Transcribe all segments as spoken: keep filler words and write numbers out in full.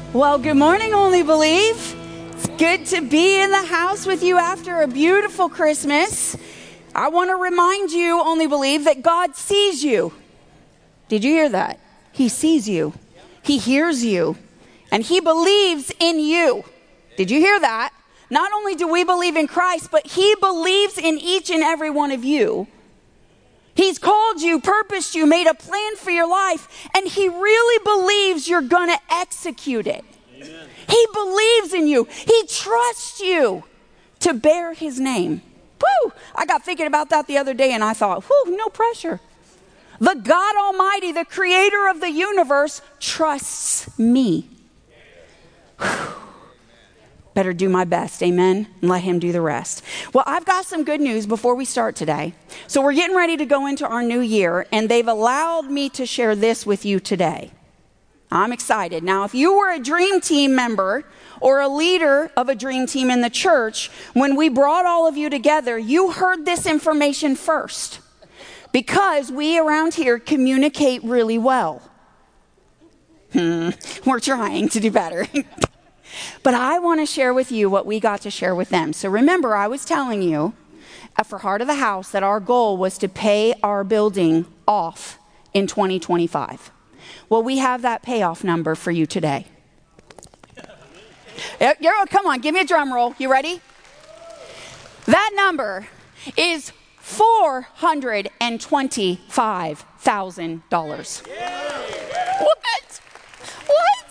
Well, good morning, Only Believe. It's good to be in the house with you after a beautiful Christmas. I want to remind you, Only Believe, that God sees you. Did you hear that? He sees you. He hears you. And He believes in you. Did you hear that? Not only do we believe in Christ, but He believes in each and every one of you. He's called you, purposed you, made a plan for your life, and He really believes you're going to execute it. Amen. He believes in you. He trusts you to bear His name. Woo! I got thinking about that the other day, and I thought, whew, no pressure. The God Almighty, the creator of the universe, trusts me. Whew. Better do my best, amen, and let Him do the rest. Well, I've got some good news before we start today. So we're getting ready to go into our new year, and they've allowed me to share this with you today. I'm excited. Now, if you were a Dream Team member or a leader of a Dream Team in the church, when we brought all of you together, you heard this information first, because we around here communicate really well. Hmm, we're trying to do better. But I want to share with you what we got to share with them. So remember, I was telling you uh, for Heart of the House that our goal was to pay our building off in twenty twenty-five. Well, we have that payoff number for you today. You're, come on, give me a drum roll. You ready? That number is four hundred twenty-five thousand dollars. What? What?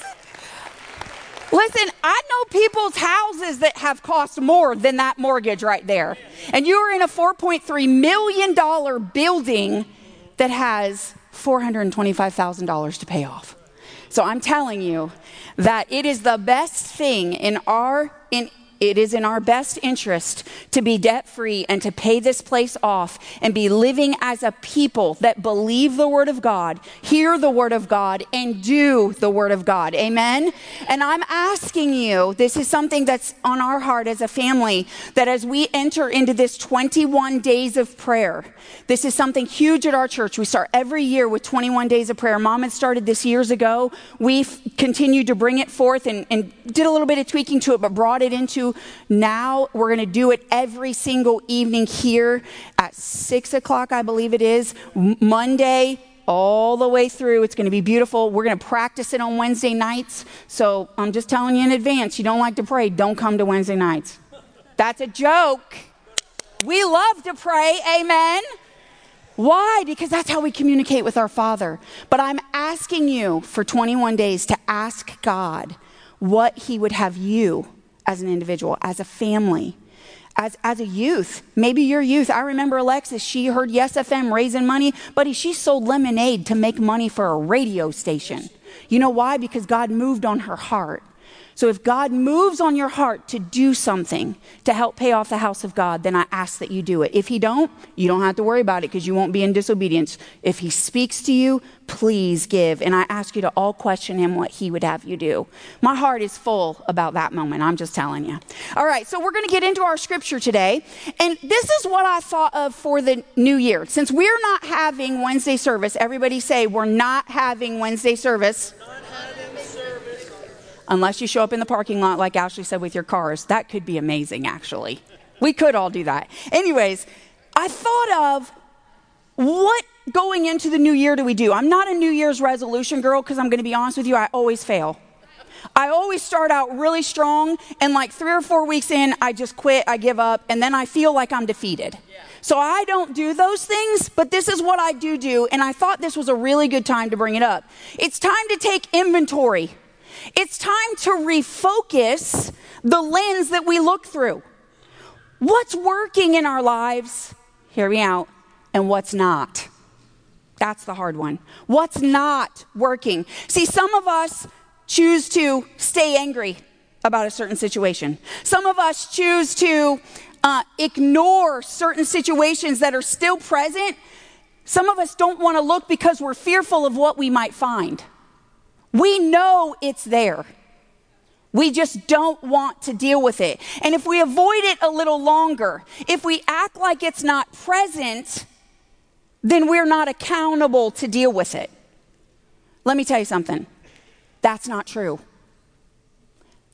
Listen, I know people's houses that have cost more than that mortgage right there. And you are in a four point three million dollars building that has four hundred twenty-five thousand dollars to pay off. So I'm telling you that it is the best thing in our in it is in our best interest to be debt-free and to pay this place off and be living as a people that believe the Word of God, hear the Word of God, and do the Word of God. Amen? And I'm asking you, this is something that's on our heart as a family, that as we enter into this twenty-one days of prayer, this is something huge at our church. We start every year with twenty-one days of prayer. Mom had started this years ago. We've continued to bring it forth and, and did a little bit of tweaking to it, but brought it into now. We're going to do it every single evening here at six o'clock, I believe it is, Monday all the way through. It's going to be beautiful. We're going to practice it on Wednesday nights. So I'm just telling you in advance, you don't like to pray, don't come to Wednesday nights. That's a joke. We love to pray, amen? Why? Because that's how we communicate with our Father. But I'm asking you for twenty-one days to ask God what He would have you as an individual, as a family, as, as a youth. Maybe your youth. I remember Alexis, she heard Yes F M raising money, but she sold lemonade to make money for a radio station. You know why? Because God moved on her heart. So if God moves on your heart to do something to help pay off the house of God, then I ask that you do it. If He don't, you don't have to worry about it because you won't be in disobedience. If He speaks to you, please give. And I ask you to all question Him what He would have you do. My heart is full about that moment. I'm just telling you. All right, so we're going to get into our scripture today. And this is what I thought of for the new year. Since we're not having Wednesday service, everybody say we're not having Wednesday service. Unless you show up in the parking lot, like Ashley said, with your cars. That could be amazing, actually. We could all do that. Anyways, I thought of what going into the new year do we do? I'm not a New Year's resolution girl because I'm going to be honest with you, I always fail. I always start out really strong, and like three or four weeks in, I just quit, I give up, and then I feel like I'm defeated. So I don't do those things, but this is what I do do, and I thought this was a really good time to bring it up. It's time to take inventory. It's time to refocus the lens that we look through. What's working in our lives? Hear me out. And what's not? That's the hard one. What's not working? See, some of us choose to stay angry about a certain situation. Some of us choose to uh, ignore certain situations that are still present. Some of us don't want to look because we're fearful of what we might find. We know it's there. We just don't want to deal with it. And if we avoid it a little longer, if we act like it's not present, then we're not accountable to deal with it. Let me tell you something. That's not true.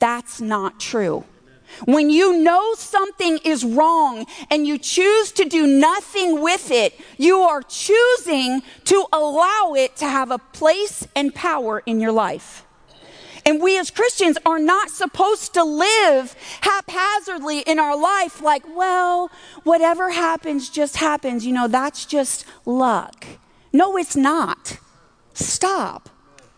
that's not true. When you know something is wrong and you choose to do nothing with it, you are choosing to allow it to have a place and power in your life. And we as Christians are not supposed to live haphazardly in our life like, well, whatever happens just happens. You know, that's just luck. No, it's not. Stop.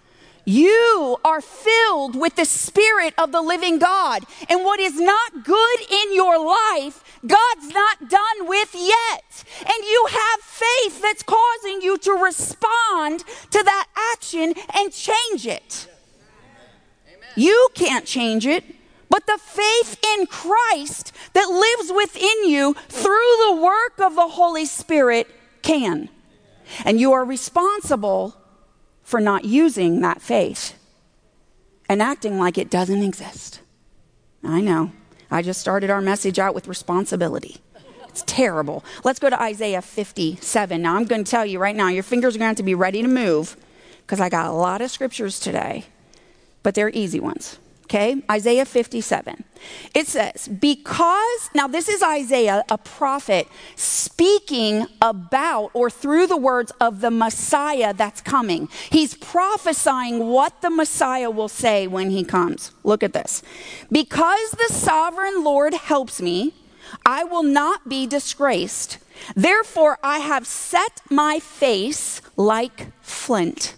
You are filled with the Spirit of the living God. And what is not good in your life, God's not done with yet. And you have faith that's causing you to respond to that action and change it. Amen. You can't change it, but the faith in Christ that lives within you through the work of the Holy Spirit can. And you are responsible for not using that faith and acting like it doesn't exist. I know. I just started our message out with responsibility. It's terrible. Let's go to Isaiah fifty-seven. Now, I'm going to tell you right now, your fingers are going to have to be ready to move because I got a lot of scriptures today, but they're easy ones. Okay, Isaiah fifty-seven. It says, because, now this is Isaiah, a prophet, speaking about or through the words of the Messiah that's coming. He's prophesying what the Messiah will say when he comes. Look at this. Because the sovereign Lord helps me, I will not be disgraced. Therefore, I have set my face like flint,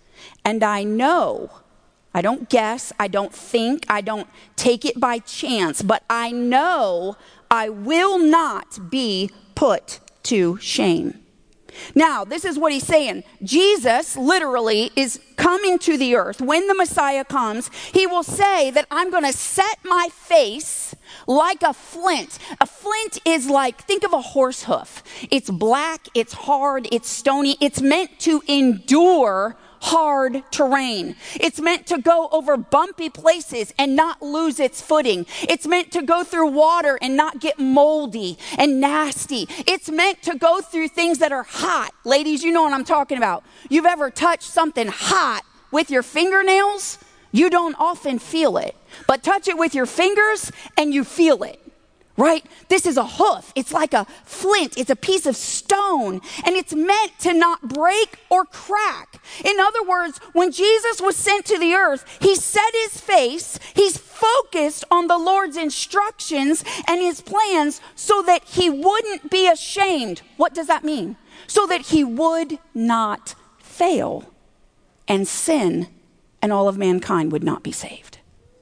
and I know, I don't guess, I don't think, I don't take it by chance, but I know I will not be put to shame. Now, this is what he's saying. Jesus literally is coming to the earth. When the Messiah comes, he will say that I'm going to set my face like a flint. A flint is like, think of a horse hoof. It's black, it's hard, it's stony. It's meant to endure hard terrain. It's meant to go over bumpy places and not lose its footing. It's meant to go through water and not get moldy and nasty. It's meant to go through things that are hot. Ladies, you know what I'm talking about. You've ever touched something hot with your fingernails? You don't often feel it, but touch it with your fingers and you feel it. Right? This is a hoof. It's like a flint. It's a piece of stone, and it's meant to not break or crack. In other words, when Jesus was sent to the earth, he set his face, he's focused on the Lord's instructions and his plans so that he wouldn't be ashamed. What does that mean? So that he would not fail and sin, and all of mankind would not be saved.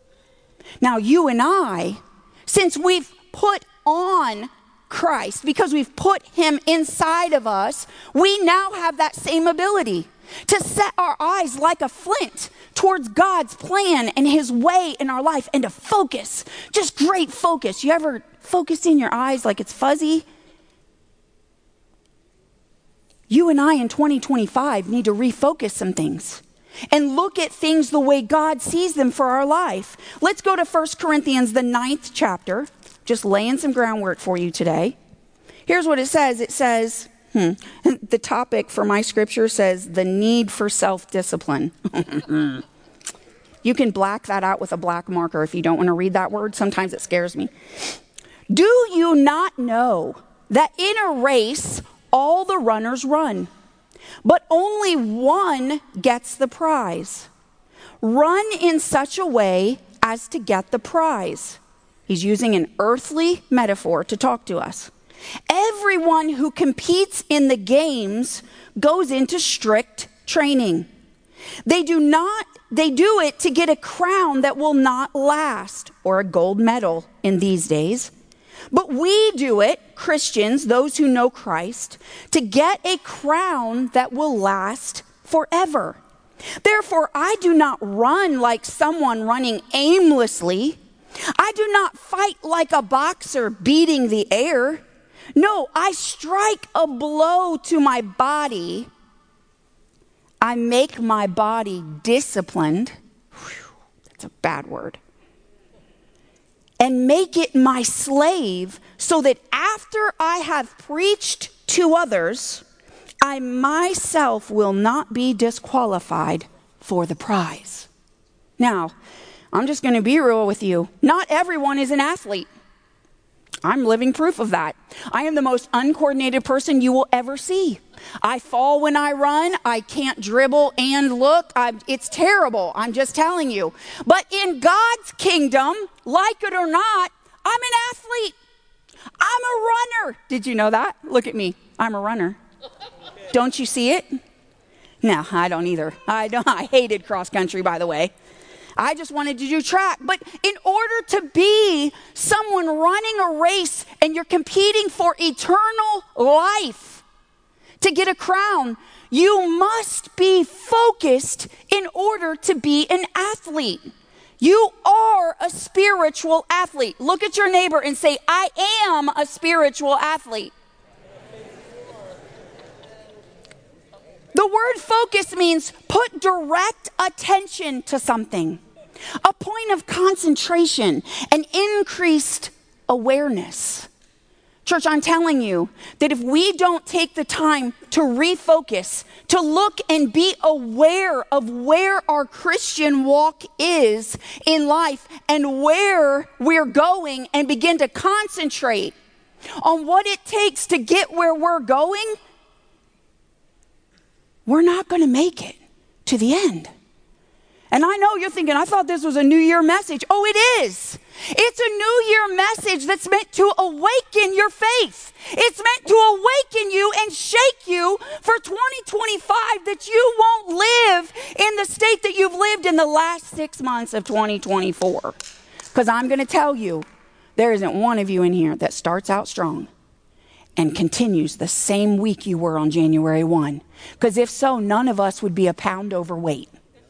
Now, you and I, since we've put on Christ, because we've put him inside of us, we now have that same ability to set our eyes like a flint towards God's plan and his way in our life and to focus, just great focus. You ever focus in your eyes like it's fuzzy? You and I in twenty twenty-five need to refocus some things and look at things the way God sees them for our life. Let's go to First Corinthians, the ninth chapter. Just laying some groundwork for you today. Here's what it says. It says, hmm, the topic for my scripture says, the need for self-discipline. You can black that out with a black marker if you don't want to read that word. Sometimes it scares me. Do you not know that in a race, all the runners run, but only one gets the prize? Run in such a way as to get the prize. He's using an earthly metaphor to talk to us. Everyone who competes in the games goes into strict training. They do not, they do it to get a crown that will not last, or a gold medal in these days. But we do it, Christians, those who know Christ, to get a crown that will last forever. Therefore, I do not run like someone running aimlessly. I do not fight like a boxer beating the air. No, I strike a blow to my body. I make my body disciplined. Whew, that's a bad word. And make it my slave, so that after I have preached to others, I myself will not be disqualified for the prize. Now, I'm just going to be real with you. Not everyone is an athlete. I'm living proof of that. I am the most uncoordinated person you will ever see. I fall when I run. I can't dribble and look. I, it's terrible. I'm just telling you. But in God's kingdom, like it or not, I'm an athlete. I'm a runner. Did you know that? Look at me. I'm a runner. Don't you see it? No, I don't either. I don't. I hated cross country, by the way. I just wanted to do track. But in order to be someone running a race and you're competing for eternal life, to get a crown, you must be focused in order to be an athlete. You are a spiritual athlete. Look at your neighbor and say, I am a spiritual athlete. The word focus means put direct attention to something, a point of concentration, an increased awareness. Church, I'm telling you that if we don't take the time to refocus, to look and be aware of where our Christian walk is in life and where we're going and begin to concentrate on what it takes to get where we're going, we're not going to make it to the end. And I know you're thinking, I thought this was a New Year message. Oh, it is. It's a New Year message that's meant to awaken your faith. It's meant to awaken you and shake you for twenty twenty-five, that you won't live in the state that you've lived in the last six months of twenty twenty-four. Because I'm going to tell you, there isn't one of you in here that starts out strong and continues the same week you were on January first. Because if so, none of us would be a pound overweight.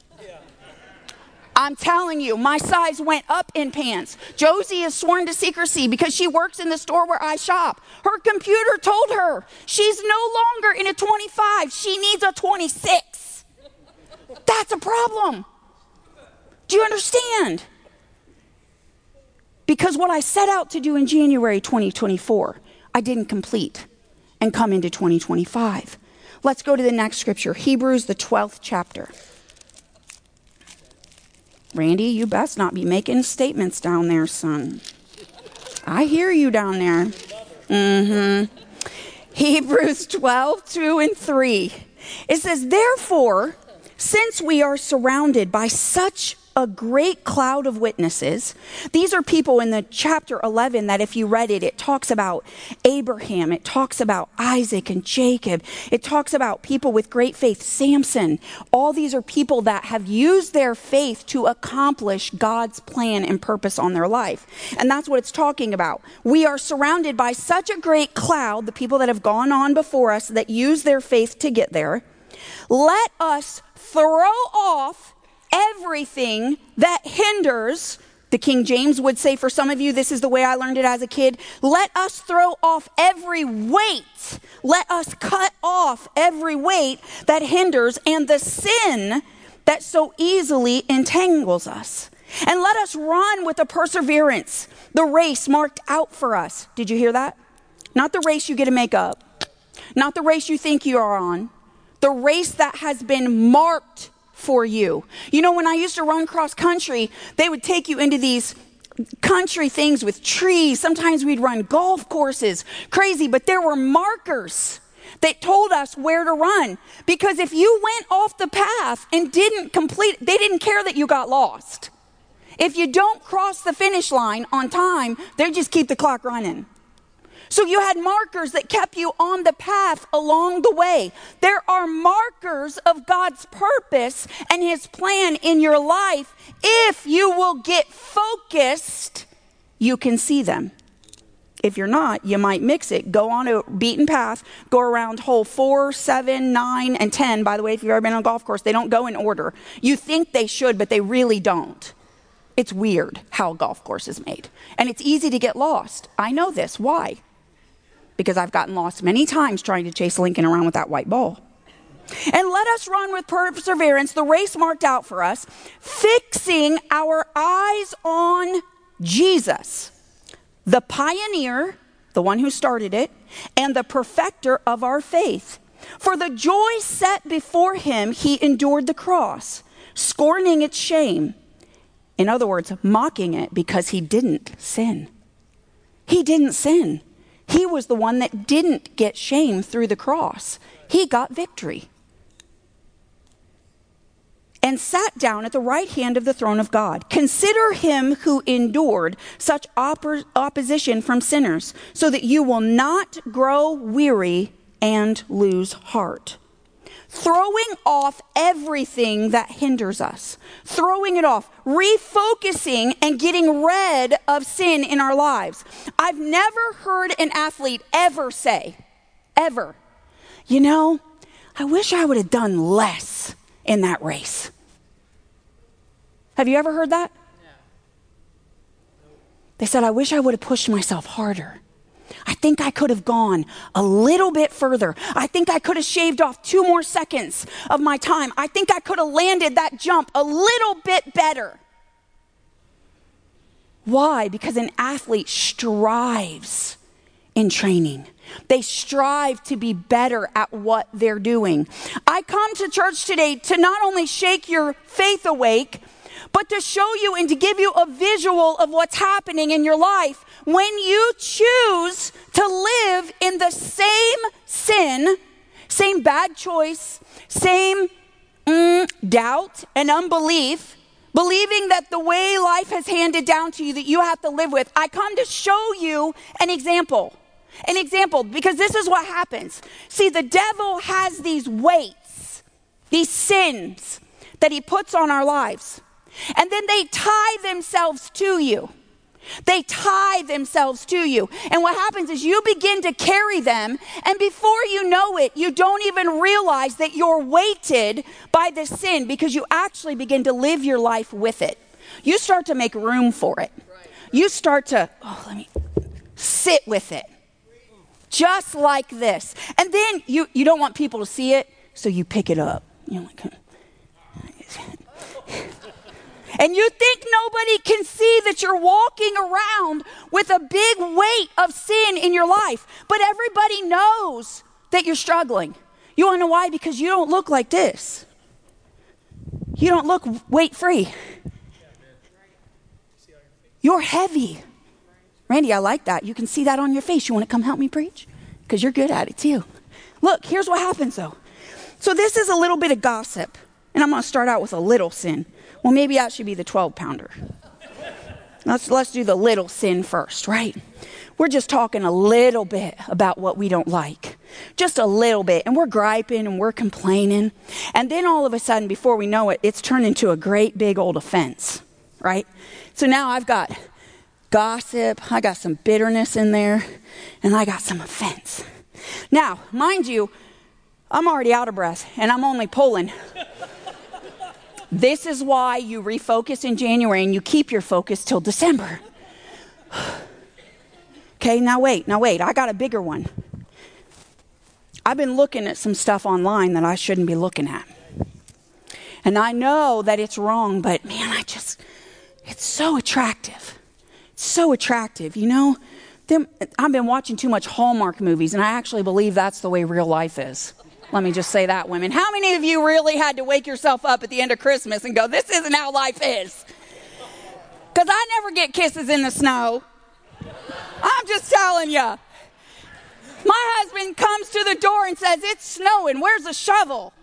I'm telling you, my size went up in pants. Josie is sworn to secrecy because she works in the store where I shop. Her computer told her she's no longer in a twenty-five. She needs a twenty-six. That's a problem. Do you understand? Because what I set out to do in January twenty twenty-four, I didn't complete and come into twenty twenty-five. Let's go to the next scripture, Hebrews, the twelfth chapter. Randy, you best not be making statements down there, son. I hear you down there. Mm-hmm. Hebrews twelve, two and three. It says, therefore, since we are surrounded by such a great cloud of witnesses. These are people in the chapter eleven that if you read it, it talks about Abraham. It talks about Isaac and Jacob. It talks about people with great faith, Samson. All these are people that have used their faith to accomplish God's plan and purpose on their life. And that's what it's talking about. We are surrounded by such a great cloud, the people that have gone on before us that use their faith to get there. Let us throw off everything that hinders. The King James would say, for some of you, this is the way I learned it as a kid. Let us throw off every weight. Let us cut off every weight that hinders and the sin that so easily entangles us. And let us run with a perseverance the race marked out for us. Did you hear that? Not the race you get to make up. Not the race you think you are on. The race that has been marked for you. You know, when I used to run cross country, they would take you into these country things with trees. Sometimes we'd run golf courses. Crazy, but there were markers that told us where to run. Because if you went off the path and didn't complete, they didn't care that you got lost. If you don't cross the finish line on time, they just keep the clock running. So you had markers that kept you on the path along the way. There are markers of God's purpose and his plan in your life. If you will get focused, you can see them. If you're not, you might mix it. Go on a beaten path, go around hole four, seven, nine, and ten. By the way, if you've ever been on a golf course, they don't go in order. You think they should, but they really don't. It's weird how a golf course is made. And it's easy to get lost. I know this. Why? Because I've gotten lost many times trying to chase Lincoln around with that white ball. And let us run with perseverance the race marked out for us, fixing our eyes on Jesus, the pioneer, the one who started it, and the perfecter of our faith. For the joy set before him, he endured the cross, scorning its shame, In other words, mocking it because he didn't sin. He didn't sin. He was the one that didn't get shame through the cross. He got victory. And sat down at the right hand of the throne of God. Consider him who endured such oppor- opposition from sinners, so that you will not grow weary and lose heart. Throwing off everything that hinders us. Throwing it off. Refocusing and getting rid of sin in our lives. I've never heard an athlete ever say, ever, you know, I wish I would have done less in that race. Have you ever heard that? No. They said, I wish I would have pushed myself harder. I think I could have gone a little bit further. I think I could have shaved off two more seconds of my time. I think I could have landed that jump a little bit better. Why? Because an athlete strives in training. They strive to be better at what they're doing. I come to church today to not only shake your faith awake, but to show you and to give you a visual of what's happening in your life when you choose to live in the same sin, same bad choice, same mm, doubt and unbelief, believing that the way life has handed down to you that you have to live with. I come to show you an example. An example, because this is what happens. See, the devil has these weights, these sins that he puts on our lives. And then they tie themselves to you. They tie themselves to you. And what happens is you begin to carry them, and before you know it, you don't even realize that you're weighted by the sin because you actually begin to live your life with it. You start to make room for it. You start to, oh, let me sit with it. Just like this. And then you, you don't want people to see it, so you pick it up. You're like, and you think nobody can see that you're walking around with a big weight of sin in your life. But everybody knows that you're struggling. You want to know why? Because you don't look like this. You don't look weight-free. You're heavy. Randy, I like that. You can see that on your face. You want to come help me preach? Because you're good at it too. Look, here's what happens though. So this is a little bit of gossip. And I'm going to start out with a little sin. Well, maybe that should be the twelve pounder. Let's, let's do the little sin first, right? We're just talking a little bit about what we don't like. Just a little bit. And we're griping and we're complaining. And then all of a sudden, before we know it, it's turned into a great big old offense, right? So now I've got gossip, I got some bitterness in there, and I got some offense. Now, mind you, I'm already out of breath, and I'm only pulling. This is why you refocus in January and you keep your focus till December. Okay, now wait, now wait, I got a bigger one. I've been looking at some stuff online that I shouldn't be looking at. And I know that it's wrong, but man, I just, it's so attractive. It's so attractive, you know? Them, I've been watching too much Hallmark movies, and I actually believe that's the way real life is. Let me just say that, women. How many of you really had to wake yourself up at the end of Christmas and go, this isn't how life is? Because I never get kisses in the snow. I'm just telling you. My husband comes to the door and says, it's snowing. Where's the shovel?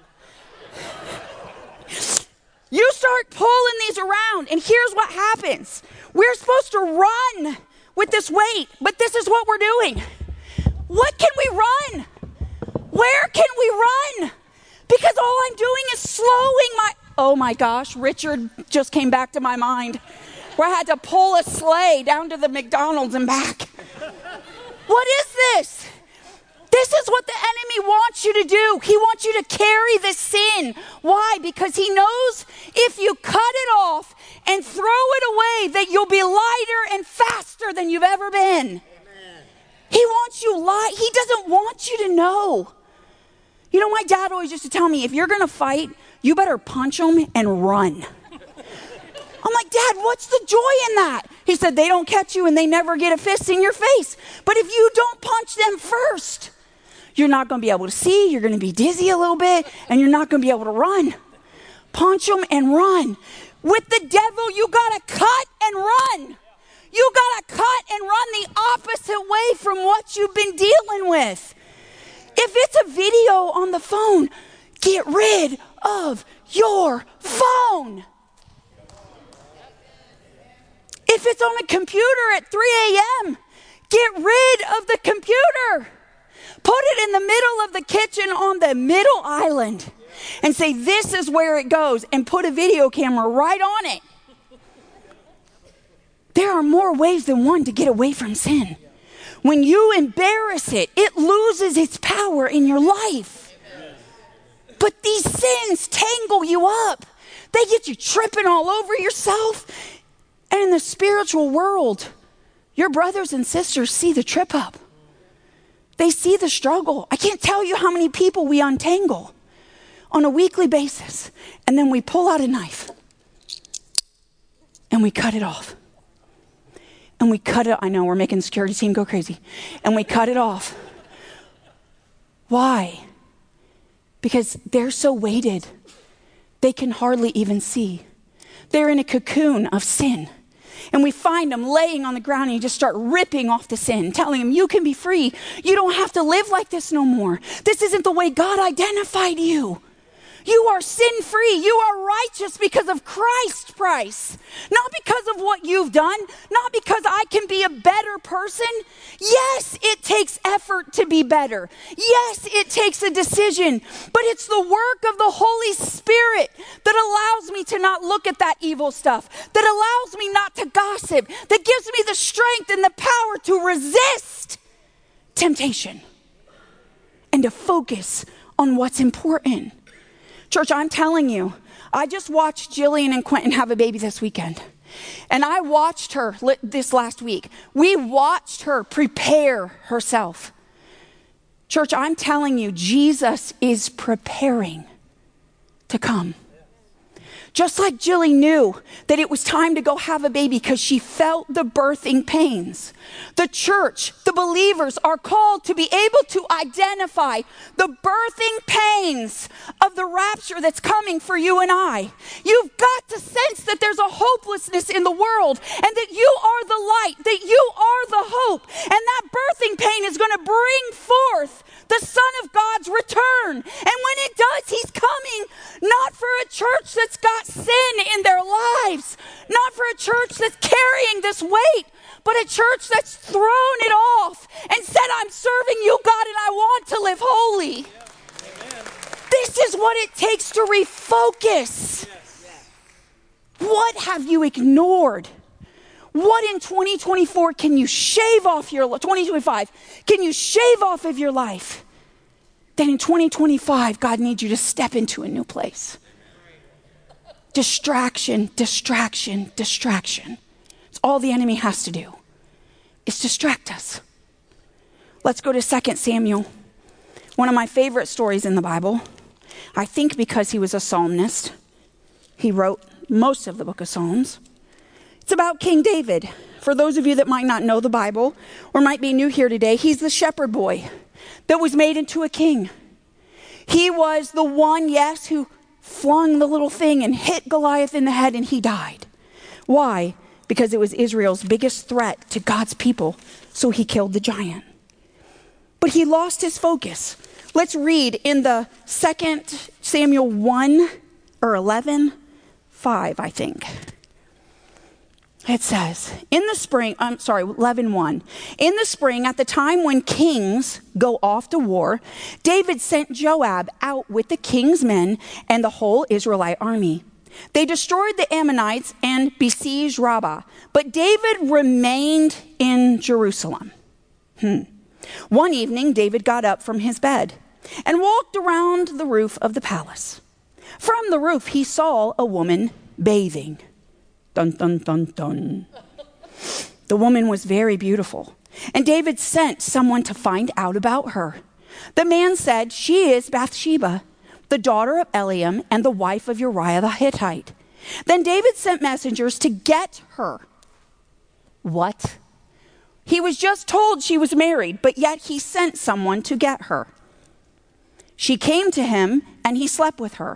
You start pulling these around, and here's what happens. We're supposed to run with this weight, but this is what we're doing. What can we run? Where can we run? Because all I'm doing is slowing my... Oh my gosh, Richard just came back to my mind. Where I had to pull a sleigh down to the McDonald's and back. What is this? This is what the enemy wants you to do. He wants you to carry the sin. Why? Because he knows if you cut it off and throw it away, that you'll be lighter and faster than you've ever been. Amen. He wants you light. He doesn't want you to know. You know, my dad always used to tell me, if you're going to fight, you better punch them and run. I'm like, Dad, what's the joy in that? He said, they don't catch you and they never get a fist in your face. But if you don't punch them first, you're not going to be able to see, you're going to be dizzy a little bit, and you're not going to be able to run. Punch them and run. With the devil, you got to cut and run. You got to cut and run the opposite way from what you've been dealing with. If it's a video on the phone, get rid of your phone. If it's on a computer at three a.m., get rid of the computer. Put it in the middle of the kitchen on the middle island and say, this is where it goes, and put a video camera right on it. There are more ways than one to get away from sin. When you embarrass it, it loses its power in your life. But these sins tangle you up. They get you tripping all over yourself. And in the spiritual world, your brothers and sisters see the trip up. They see the struggle. I can't tell you how many people we untangle on a weekly basis. And then we pull out a knife and we cut it off. And we cut it, I know, we're making the security team go crazy. And we cut it off. Why? Because they're so weighted, they can hardly even see. They're in a cocoon of sin. And we find them laying on the ground and you just start ripping off the sin, telling them, you can be free. You don't have to live like this no more. This isn't the way God identified you. You are sin-free. You are righteous because of Christ's price. Not because of what you've done. Not because I can be a better person. Yes, it takes effort to be better. Yes, it takes a decision. But it's the work of the Holy Spirit that allows me to not look at that evil stuff. That allows me not to gossip. That gives me the strength and the power to resist temptation. And to focus on what's important. Church, I'm telling you, I just watched Jillian and Quentin have a baby this weekend. And I watched her this last week. We watched her prepare herself. Church, I'm telling you, Jesus is preparing to come. Just like Jilly knew that it was time to go have a baby because she felt the birthing pains. The church, the believers are called to be able to identify the birthing pains of the rapture that's coming for you and I. You've got to sense that there's a hopelessness in the world and that you are the light, that you are the hope. And that birthing pain is going to bring forth the Son of God's return. And when it does, he's coming not for a church that's got sin in their lives, not for a church that's carrying this weight, but a church that's thrown it off and said, I'm serving you, God, and I want to live holy. Yeah. This is what it takes to refocus. Yes. What have you ignored? What in twenty twenty-four can you shave off your, twenty twenty-five, can you shave off of your life? Then in twenty twenty-five, God needs you to step into a new place. Distraction, distraction, distraction. It's all the enemy has to do is distract us. Let's go to Second Samuel. One of my favorite stories in the Bible. I think because he was a psalmist, he wrote most of the book of Psalms. It's about King David. For those of you that might not know the Bible or might be new here today, he's the shepherd boy that was made into a king. He was the one, yes, who flung the little thing and hit Goliath in the head and he died. Why? Because it was Israel's biggest threat to God's people, so he killed the giant. But he lost his focus. Let's read in the Second Samuel one or eleven, five, I think. It says, in the spring, I'm sorry, eleven one. In the spring, at the time when kings go off to war, David sent Joab out with the king's men and the whole Israelite army. They destroyed the Ammonites and besieged Rabbah, but David remained in Jerusalem. Hmm. One evening, David got up from his bed and walked around the roof of the palace. From the roof, he saw a woman bathing. Dun, dun, dun, dun. The woman was very beautiful, and David sent someone to find out about her. The man said, she is Bathsheba, the daughter of Eliam and the wife of Uriah the Hittite. Then David sent messengers to get her. What? He was just told she was married, but yet he sent someone to get her. She came to him, and he slept with her.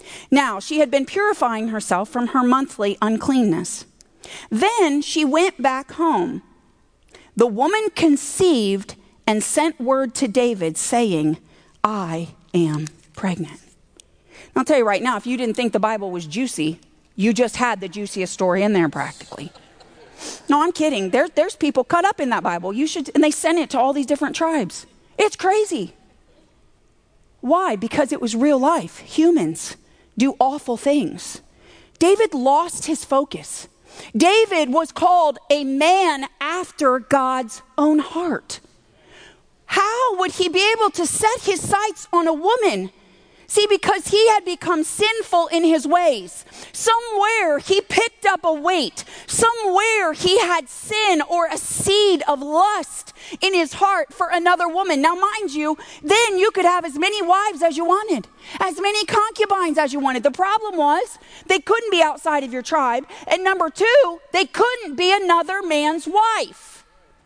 Now, she had been purifying herself from her monthly uncleanness. Then she went back home. The woman conceived and sent word to David saying, I am pregnant. I'll tell you right now, if you didn't think the Bible was juicy, you just had the juiciest story in there practically. No, I'm kidding. There, there's people cut up in that Bible. You should, and they sent it to all these different tribes. It's crazy. Why? Because it was real life. Humans do awful things. David lost his focus. David was called a man after God's own heart. How would he be able to set his sights on a woman? See, because he had become sinful in his ways. Somewhere he picked up a weight. Somewhere he had sin or a seed of lust in his heart for another woman. Now, mind you, then you could have as many wives as you wanted, as many concubines as you wanted. The problem was they couldn't be outside of your tribe. And number two, they couldn't be another man's wife.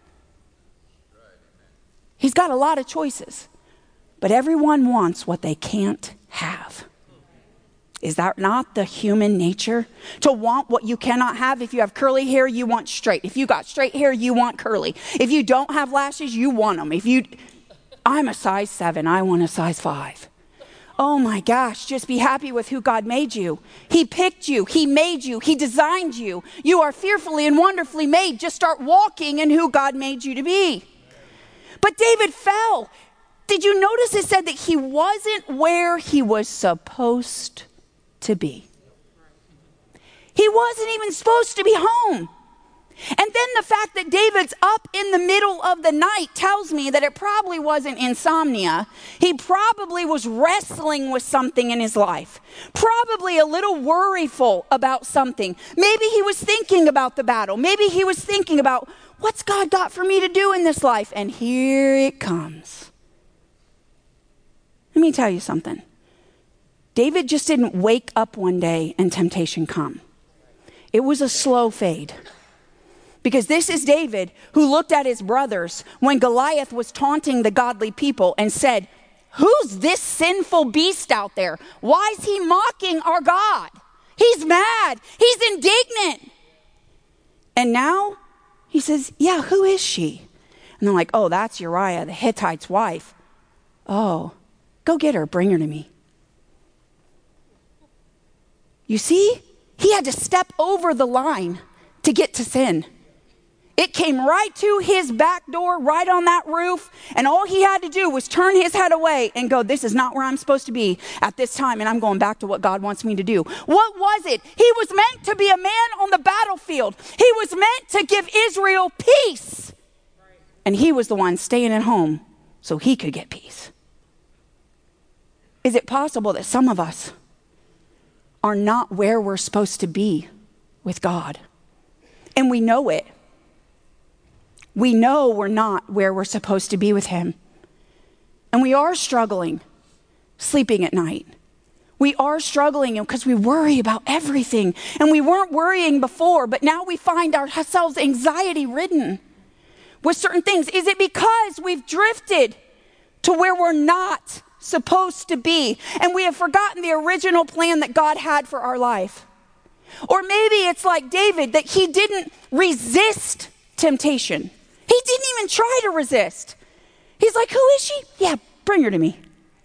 He's got a lot of choices. But everyone wants what they can't have. Is that not the human nature? To want what you cannot have. If you have curly hair, you want straight. If you got straight hair, you want curly. If you don't have lashes, you want them. If you, I'm a size seven, I want a size five. Oh my gosh, just be happy with who God made you. He picked you, he made you, he designed you. You are fearfully and wonderfully made. Just start walking in who God made you to be. But David fell. Did you notice it said that he wasn't where he was supposed to be? He wasn't even supposed to be home. And then the fact that David's up in the middle of the night tells me that it probably wasn't insomnia. He probably was wrestling with something in his life. Probably a little worryful about something. Maybe he was thinking about the battle. Maybe he was thinking about, what's God got for me to do in this life? And here it comes. Let me tell you something. David just didn't wake up one day and temptation come. It was a slow fade. Because this is David who looked at his brothers when Goliath was taunting the godly people and said, who's this sinful beast out there? Why is he mocking our God? He's mad. He's indignant. And now he says, yeah, who is she? And they're like, oh, that's Uriah, the Hittite's wife. Oh, go get her, bring her to me. You see, he had to step over the line to get to sin. It came right to his back door, right on that roof, and all he had to do was turn his head away and go, this is not where I'm supposed to be at this time, and I'm going back to what God wants me to do. What was it? He was meant to be a man on the battlefield. He was meant to give Israel peace, and he was the one staying at home so he could get peace. Is it possible that some of us are not where we're supposed to be with God? And we know it. We know we're not where we're supposed to be with him. And we are struggling sleeping at night. We are struggling because we worry about everything. And we weren't worrying before, but now we find ourselves anxiety ridden with certain things. Is it because we've drifted to where we're not supposed to be and we have forgotten the original plan that God had for our life? Or maybe it's like David, that he didn't resist temptation. He didn't even try to resist. He's like, who is she? Yeah, bring her to me.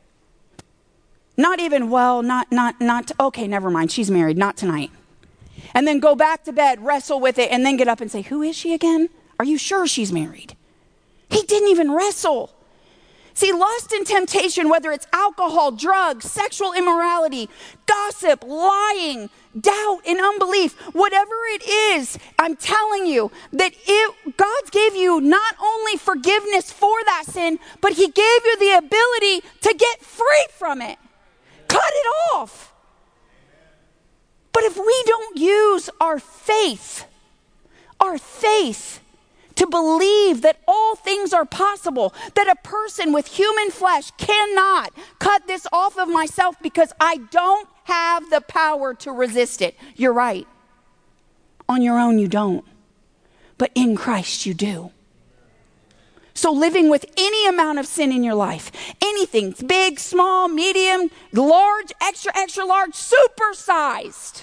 Not even, well, not, not, not, okay, never mind. She's married, not tonight. And then go back to bed, wrestle with it, and then get up and say, who is she again? Are you sure she's married? He didn't even wrestle. See, lust and temptation, whether it's alcohol, drugs, sexual immorality, gossip, lying, doubt, and unbelief, whatever it is, I'm telling you that it, God gave you not only forgiveness for that sin, but he gave you the ability to get free from it. Cut it off. But if we don't use our faith, our faith, to believe that all things are possible, that a person with human flesh cannot cut this off of myself because I don't have the power to resist it. You're right. On your own, you don't. But in Christ, you do. So living with any amount of sin in your life, anything, big, small, medium, large, extra, extra large, supersized,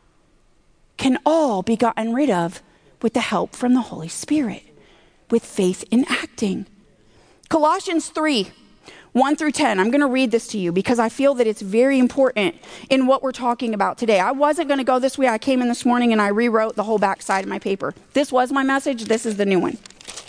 can all be gotten rid of with the help from the Holy Spirit, with faith in acting. Colossians three, one through ten. I'm going to read this to you because I feel that it's very important in what we're talking about today. I wasn't going to go this way. I came in this morning and I rewrote the whole back side of my paper. This was my message. This is the new one.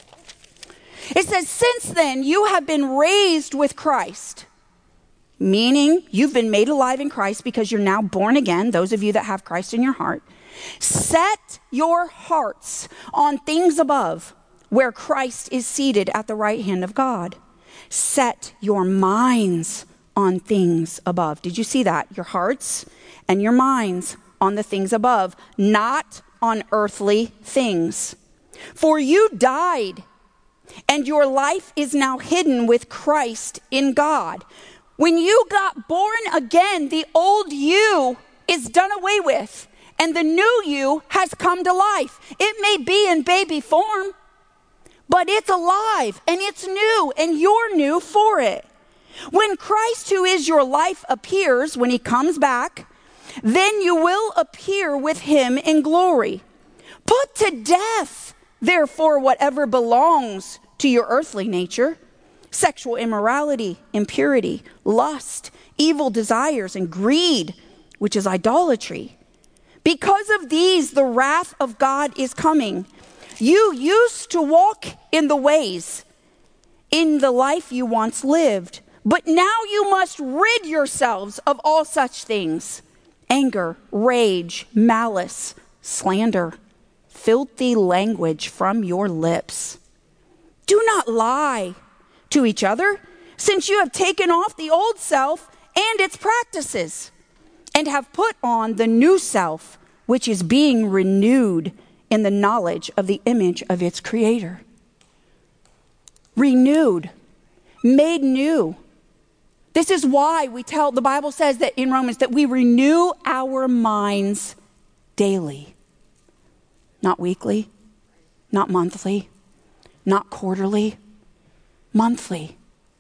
It says, since then you have been raised with Christ, meaning you've been made alive in Christ because you're now born again, those of you that have Christ in your heart. Set your hearts on things above, where Christ is seated at the right hand of God. Set your minds on things above. Did you see that? Your hearts and your minds on the things above, not on earthly things. For you died, and your life is now hidden with Christ in God. When you got born again, the old you is done away with, and the new you has come to life. It may be in baby form, but it's alive and it's new and you're new for it. When Christ, who is your life, appears, when he comes back, then you will appear with him in glory. Put to death, therefore, whatever belongs to your earthly nature: sexual immorality, impurity, lust, evil desires, and greed, which is idolatry. Because of these, the wrath of God is coming. You used to walk in the ways, in the life you once lived, but now you must rid yourselves of all such things: anger, rage, malice, slander, filthy language from your lips. Do not lie to each other, since you have taken off the old self and its practices, and have put on the new self, which is being renewed in the knowledge of the image of its creator. Renewed, made new. This is why we tell, the Bible says that in Romans, that we renew our minds daily. Not weekly, not monthly, not quarterly, monthly.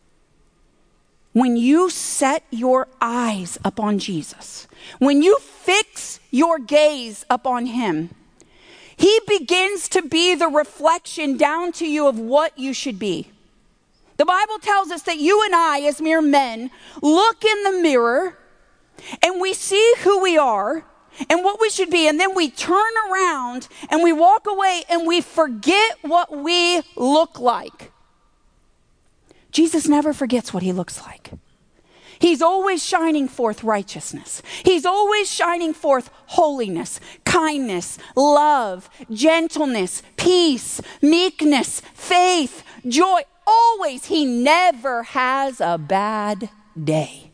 When you set your eyes upon Jesus, when you fix your gaze upon him, he begins to be the reflection down to you of what you should be. The Bible tells us that you and I, as mere men, look in the mirror and we see who we are and what we should be, and then we turn around and we walk away and we forget what we look like. Jesus never forgets what he looks like. He's always shining forth righteousness. He's always shining forth holiness, kindness, love, gentleness, peace, meekness, faith, joy. Always. He never has a bad day.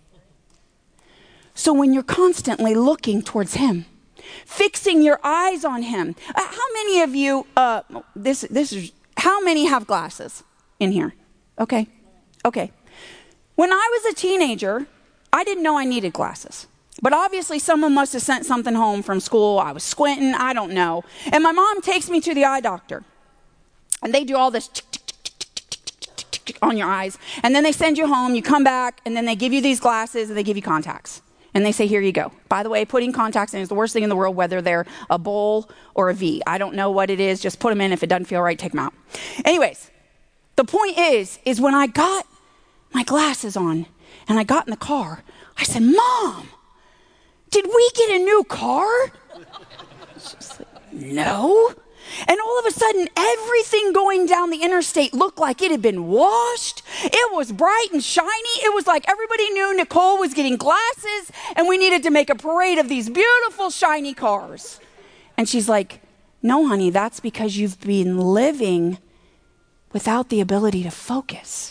So when you're constantly looking towards him, fixing your eyes on him, uh, how many of you, uh, this, this is, how many have glasses in here? Okay. Okay. When I was a teenager, I didn't know I needed glasses. But obviously someone must have sent something home from school. I was squinting, I don't know. And my mom takes me to the eye doctor. And they do all this tick, tick, tick, tick, tick, tick, tick, tick on your eyes. And then they send you home, you come back, and then they give you these glasses and they give you contacts. And they say, here you go. By the way, putting contacts in is the worst thing in the world, whether they're a bowl or a V. I don't know what it is. Just put them in. If it doesn't feel right, take them out. Anyways, the point is, is when I got my glasses on and I got in the car, I said, Mom, did we get a new car? She's like, no. And all of a sudden, everything going down the interstate looked like it had been washed. It was bright and shiny. It was like everybody knew Nicole was getting glasses and we needed to make a parade of these beautiful, shiny cars. And she's like, no, honey, that's because you've been living without the ability to focus.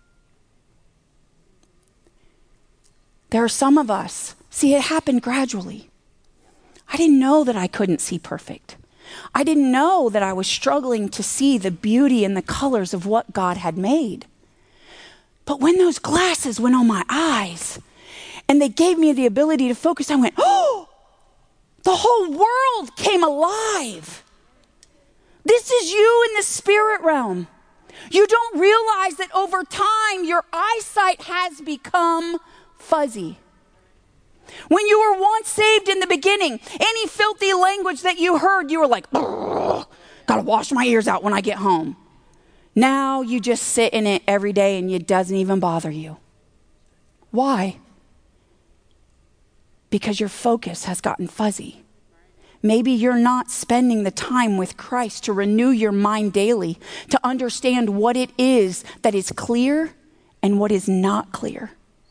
There are some of us, see, it happened gradually. I didn't know that I couldn't see perfect. I didn't know that I was struggling to see the beauty and the colors of what God had made. But when those glasses went on my eyes and they gave me the ability to focus, I went, oh, the whole world came alive. This is you in the spirit realm. You don't realize that over time, your eyesight has become fuzzy. When you were once saved in the beginning, any filthy language that you heard, you were like, gotta wash my ears out when I get home. Now you just sit in it every day and it doesn't even bother you. Why? Because your focus has gotten fuzzy. Maybe you're not spending the time with Christ to renew your mind daily, to understand what it is that is clear and what is not clear.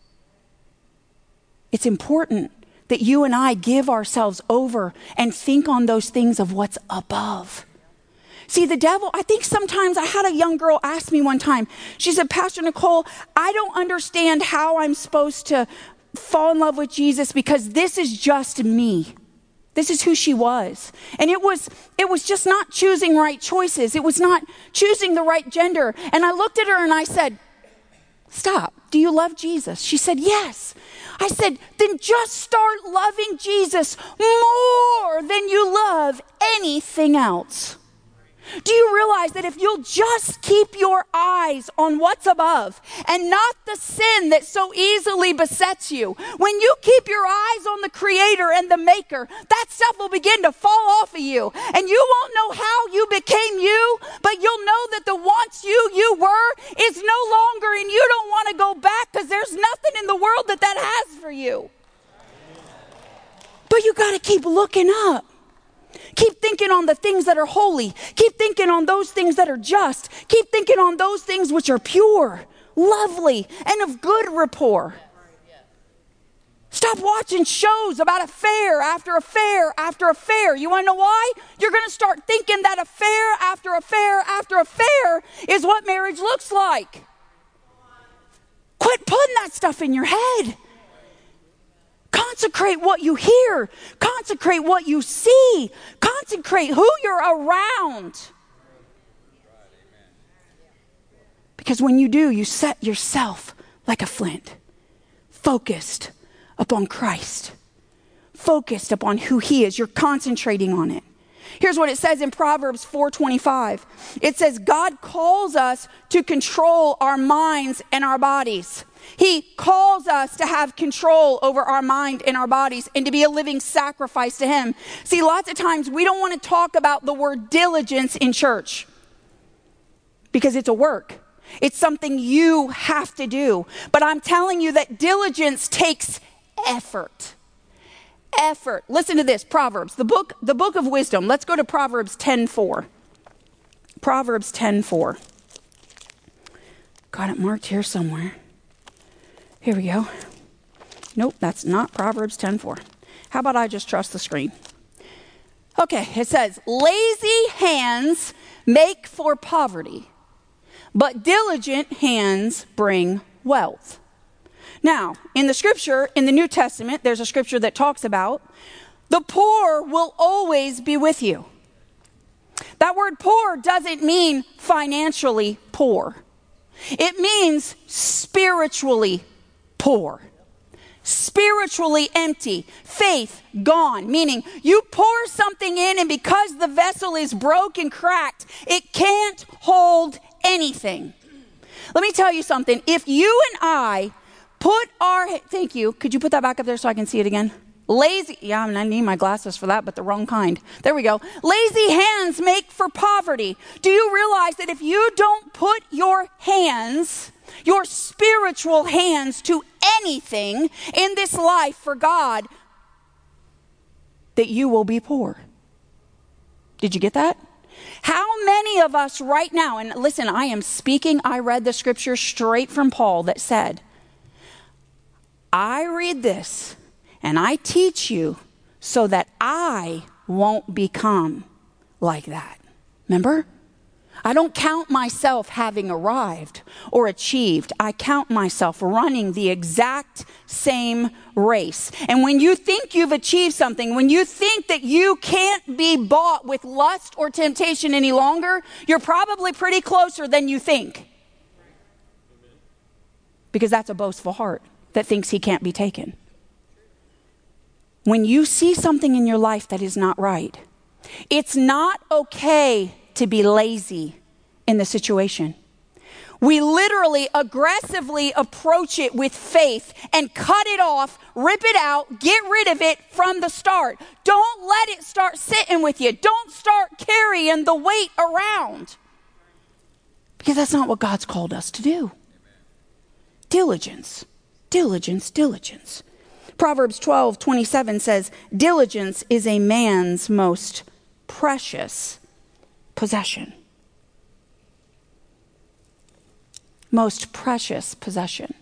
It's important that you and I give ourselves over and think on those things of what's above. See, the devil, I think sometimes, I had a young girl ask me one time, she said, Pastor Nicole, I don't understand how I'm supposed to fall in love with Jesus because this is just me. This is who she was. And it was it was just not choosing right choices. It was not choosing the right gender. And I looked at her and I said, stop. Do you love Jesus? She said, yes. I said, then just start loving Jesus more than you love anything else. Do you realize that if you'll just keep your eyes on what's above and not the sin that so easily besets you, when you keep your eyes on the Creator and the Maker, that stuff will begin to fall off of you. And you won't know how you became you, but you'll know that the once you you were is no longer, and you don't want to go back because there's nothing in the world that that has for you. But you got to keep looking up. Keep thinking on the things that are holy. Keep thinking on those things that are just. Keep thinking on those things which are pure, lovely, and of good rapport. Stop watching shows about affair after affair after affair. You want to know why? You're going to start thinking that affair after affair after affair is what marriage looks like. Quit putting that stuff in your head. Consecrate what you hear. Consecrate what you see. Consecrate who you're around. Because when you do, you set yourself like a flint, focused upon Christ, focused upon who He is. You're concentrating on it. Here's what it says in Proverbs four twenty-five. It says, God calls us to control our minds and our bodies. He calls us to have control over our mind and our bodies and to be a living sacrifice to Him. See, lots of times we don't want to talk about the word diligence in church because it's a work. It's something you have to do. But I'm telling you that diligence takes effort. Effort. Listen to this, Proverbs, the book, the book of wisdom. Let's go to Proverbs ten four. Proverbs ten four. Got it marked here somewhere. Here we go. Nope, that's not Proverbs ten four. How about I just trust the screen? Okay, it says, lazy hands make for poverty, but diligent hands bring wealth. Now, in the scripture, in the New Testament, there's a scripture that talks about the poor will always be with you. That word poor doesn't mean financially poor. It means spiritually poor. Spiritually empty. Faith gone. Meaning you pour something in and because the vessel is broken, cracked, it can't hold anything. Let me tell you something. If you and I put our, thank you. Could you put that back up there so I can see it again? Lazy, yeah, I mean, I need my glasses for that, but the wrong kind. There we go. Lazy hands make for poverty. Do you realize that if you don't put your hands, your spiritual hands to anything in this life for God, that you will be poor? Did you get that? How many of us right now, and listen, I am speaking, I read the scripture straight from Paul that said, I read this and I teach you so that I won't become like that. Remember? I don't count myself having arrived or achieved. I count myself running the exact same race. And when you think you've achieved something, when you think that you can't be bought with lust or temptation any longer, you're probably pretty closer than you think. Because that's a boastful heart that thinks he can't be taken. When you see something in your life that is not right, it's not okay to be lazy in the situation. We literally aggressively approach it with faith and cut it off, rip it out, get rid of it from the start. Don't let it start sitting with you. Don't start carrying the weight around. Because that's not what God's called us to do. Diligence, diligence, diligence. Proverbs twelve twenty-seven says, diligence is a man's most precious possession. Most precious possession.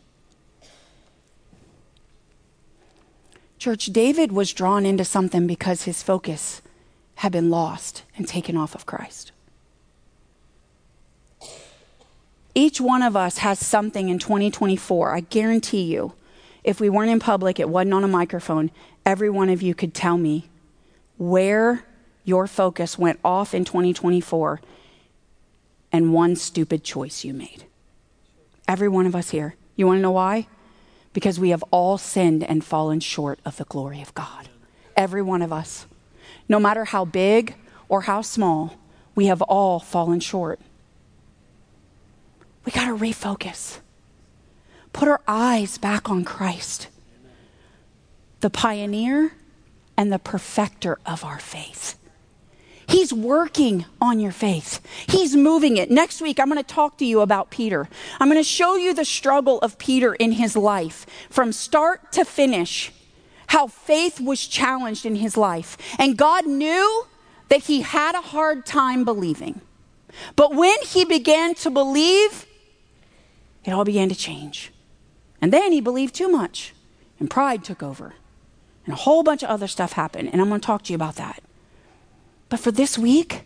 Church, David was drawn into something because his focus had been lost and taken off of Christ. Each one of us has something in twenty twenty-four. I guarantee you, if we weren't in public, it wasn't on a microphone, every one of you could tell me where your focus went off in twenty twenty-four and one stupid choice you made. Every one of us here. You want to know why? Because we have all sinned and fallen short of the glory of God. Every one of us. No matter how big or how small, we have all fallen short. We got to refocus. Put our eyes back on Christ, the pioneer and the perfecter of our faith. He's working on your faith. He's moving it. Next week, I'm going to talk to you about Peter. I'm going to show you the struggle of Peter in his life from start to finish, how faith was challenged in his life. And God knew that he had a hard time believing. But when he began to believe, it all began to change. And then he believed too much, and pride took over, and a whole bunch of other stuff happened. And I'm going to talk to you about that. But for this week,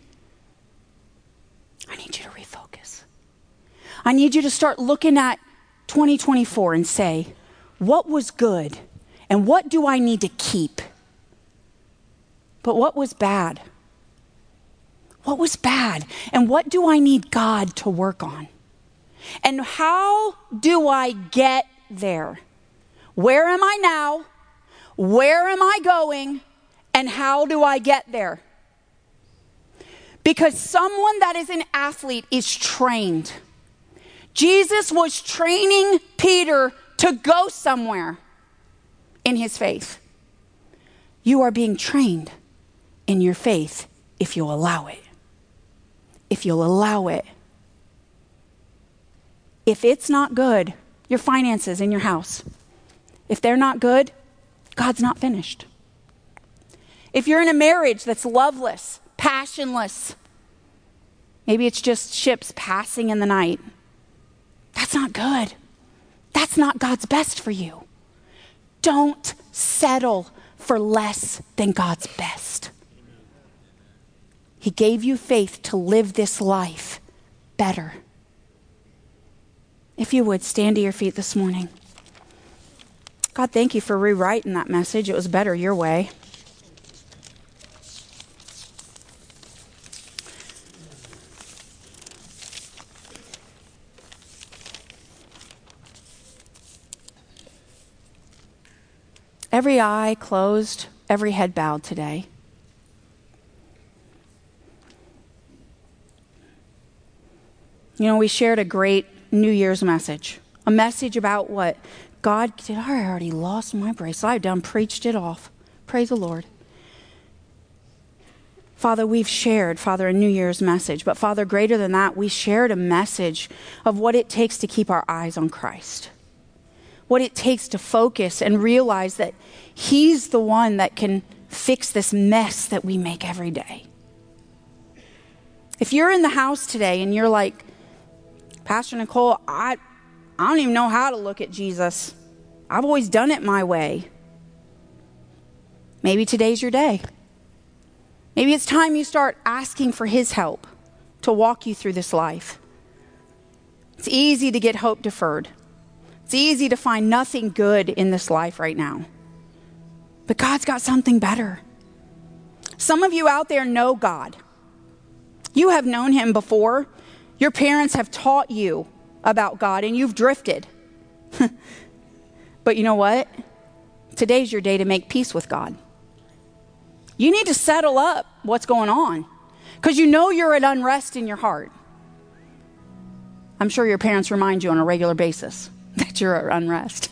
I need you to refocus. I need you to start looking at twenty twenty-four and say, what was good and what do I need to keep? But what was bad? What was bad? And what do I need God to work on? And how do I get there? Where am I now? Where am I going? And how do I get there? Because someone that is an athlete is trained. Jesus was training Peter to go somewhere in his faith. You are being trained in your faith if you'll allow it. If you'll allow it. If it's not good, your finances in your house, if they're not good, God's not finished. If you're in a marriage that's loveless, passionless, maybe it's just ships passing in the night, that's not good. That's not God's best for you. Don't settle for less than God's best. He gave you faith to live this life better. If you would, stand to your feet this morning. God, thank you for rewriting that message. It was better your way. Every eye closed, every head bowed today. You know, we shared a great New Year's message. A message about what? God, did I already lost my bracelet? I've done preached it off. Praise the Lord. Father, we've shared, Father, a New Year's message. But Father, greater than that, we shared a message of what it takes to keep our eyes on Christ. What it takes to focus and realize that He's the one that can fix this mess that we make every day. If you're in the house today and you're like, Pastor Nicole, I, I don't even know how to look at Jesus. I've always done it my way. Maybe today's your day. Maybe it's time you start asking for His help to walk you through this life. It's easy to get hope deferred. It's easy to find nothing good in this life right now. But God's got something better. Some of you out there know God. You have known Him before. Your parents have taught you about God and you've drifted. But you know what? Today's your day to make peace with God. You need to settle up what's going on because you know you're at unrest in your heart. I'm sure your parents remind you on a regular basis that you're at unrest.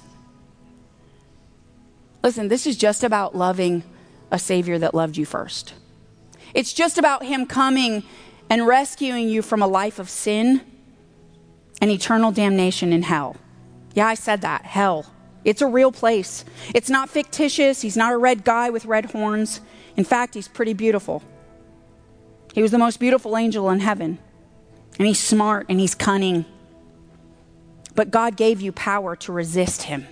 Listen, this is just about loving a Savior that loved you first. It's just about him coming and rescuing you from a life of sin and eternal damnation in hell. Yeah, I said that, hell. It's a real place. It's not fictitious. He's not a red guy with red horns. In fact, he's pretty beautiful. He was the most beautiful angel in heaven. And he's smart and he's cunning. But God gave you power to resist him.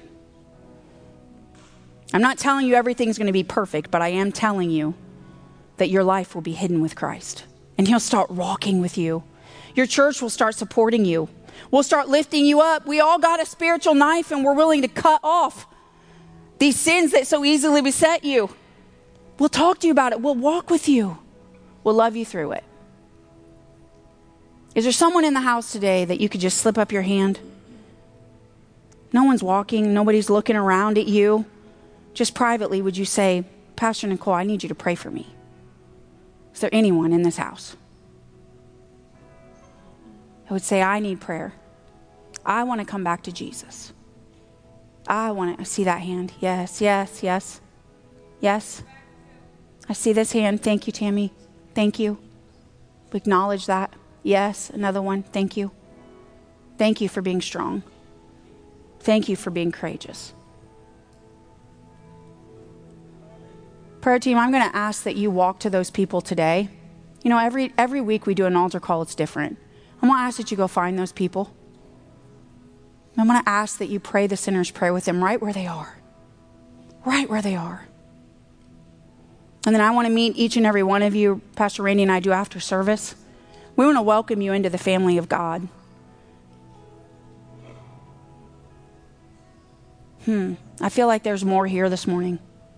I'm not telling you everything's going to be perfect, but I am telling you that your life will be hidden with Christ. And he'll start walking with you. Your church will start supporting you. We'll start lifting you up. We all got a spiritual knife and we're willing to cut off these sins that so easily beset you. We'll talk to you about it. We'll walk with you. We'll love you through it. Is there someone in the house today that you could just slip up your hand? No one's walking. Nobody's looking around at you. Just privately, would you say, Pastor Nicole, I need you to pray for me? Is there anyone in this house who would say, I need prayer? I want to come back to Jesus. I want to see that hand. Yes, yes, yes, yes. I see this hand. Thank you, Tammy. Thank you. We acknowledge that. Yes, another one. Thank you. Thank you for being strong. Thank you for being courageous. Prayer team, I'm going to ask that you walk to those people today. You know, every every week we do an altar call. It's different. I'm going to ask that you go find those people. I'm going to ask that you pray the sinner's prayer with them right where they are. Right where they are. And then I want to meet each and every one of you, Pastor Randy and I do after service. We want to welcome you into the family of God. Hmm. I feel like there's more here this morning.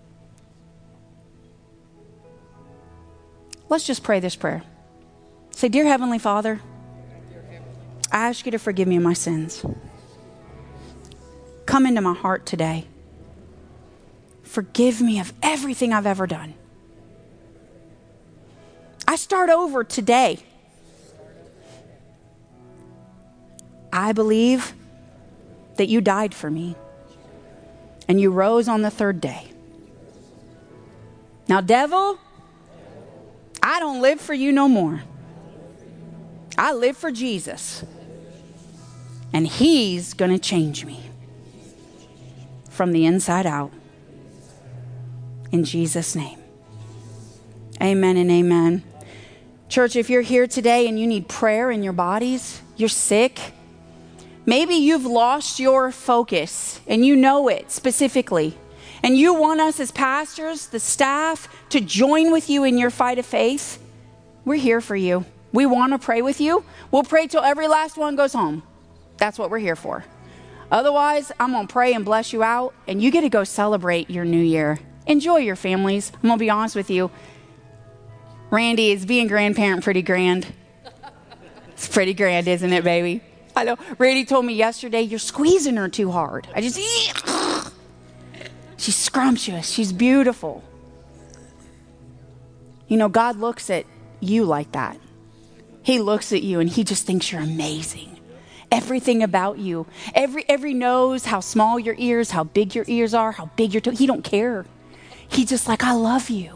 Let's just pray this prayer. Say, Dear Heavenly Father, I ask you to forgive me of my sins. Come into my heart today. Forgive me of everything I've ever done. I start over today. I believe that you died for me and you rose on the third day. Now, devil, I don't live for you no more. I live for Jesus. And he's going to change me from the inside out. In Jesus' name. Amen and amen. Church, if you're here today and you need prayer in your bodies, you're sick, maybe you've lost your focus and you know it specifically. And you want us as pastors, the staff, to join with you in your fight of faith, we're here for you. We want to pray with you. We'll pray till every last one goes home. That's what we're here for. Otherwise, I'm going to pray and bless you out, and you get to go celebrate your new year. Enjoy your families. I'm going to be honest with you. Randy, is being grandparent pretty grand? It's pretty grand, isn't it, baby? I know. Randy told me yesterday, you're squeezing her too hard. I just... She's scrumptious. She's beautiful. You know, God looks at you like that. He looks at you and he just thinks you're amazing. Everything about you. Every every nose, how small your ears, how big your ears are, how big your toes. He don't care. He's just like, I love you.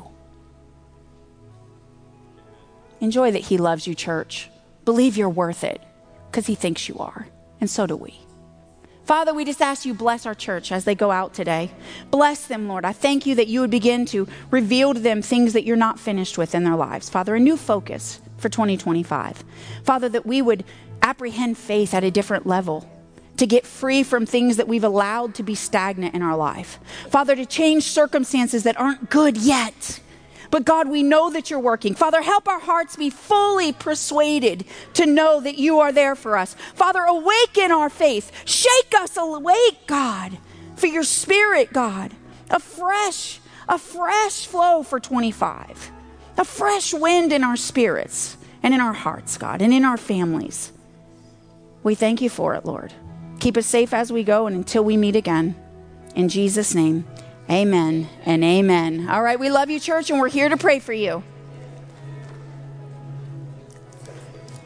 Enjoy that he loves you, church. Believe you're worth it because he thinks you are. And so do we. Father, we just ask you bless our church as they go out today. Bless them, Lord. I thank you that you would begin to reveal to them things that you're not finished with in their lives. Father, a new focus for twenty twenty-five. Father, that we would apprehend faith at a different level, to get free from things that we've allowed to be stagnant in our life. Father, to change circumstances that aren't good yet. But God, we know that you're working. Father, help our hearts be fully persuaded to know that you are there for us. Father, awaken our faith. Shake us awake, God, for your spirit, God. A fresh, a fresh flow for twenty-five. A fresh wind in our spirits and in our hearts, God, and in our families. We thank you for it, Lord. Keep us safe as we go and until we meet again. In Jesus' name. Amen and amen. All right, we love you, church, and we're here to pray for you.